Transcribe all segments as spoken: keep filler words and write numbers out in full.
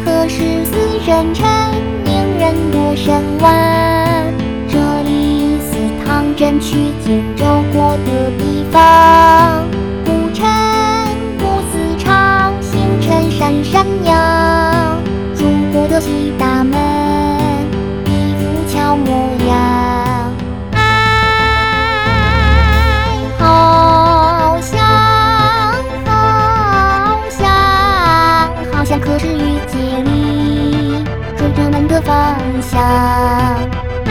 可是死人沉，宁人多神湾。这里是唐镇曲靖州过的地方，古城古寺长，星辰闪闪亮。祖国的西大门，一副俏模样。哎，好像好像好像可是雨季里追着门的方向。哎，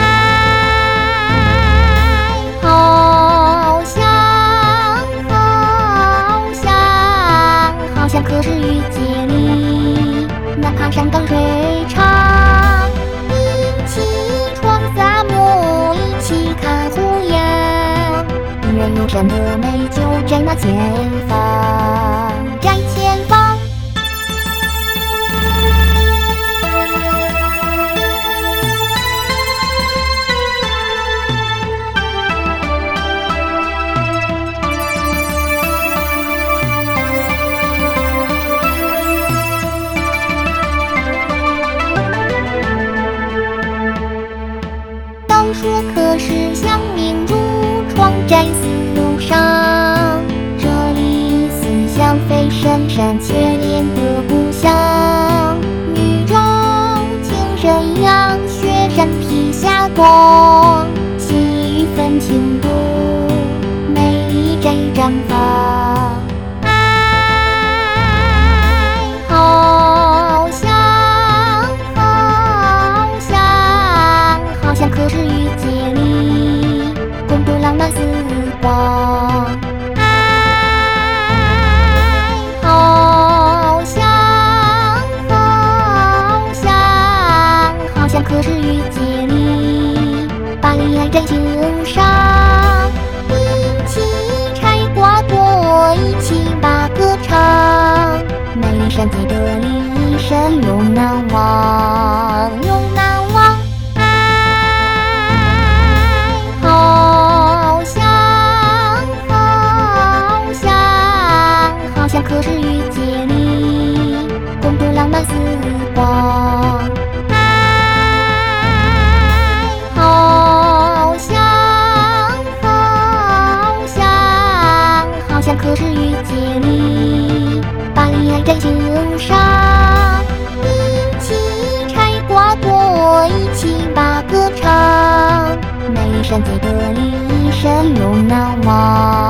好像好像好像可是雨季里那爬山岗水长，一起闯沙漠，一起看胡杨。引人入胜的美就在那前方，在前方。说可是乡民如闯在丝路上，这里思想非深山切连的故乡。女中精神阳，雪山披霞光，细雨分清度，美丽在绽放。哎，好像好像好像可是雨季里共度浪漫时光。哎，好像好像好像可是雨季里把恋爱在心上，一起采瓜果，一起把歌唱。美丽山记得你一生永难忘，永难忘。可是雨季里共度浪漫时光。哎，好像好像好像可是雨季里把恋爱在心上，一起采瓜果，一起把歌唱。美丽山记得你一生永难忘。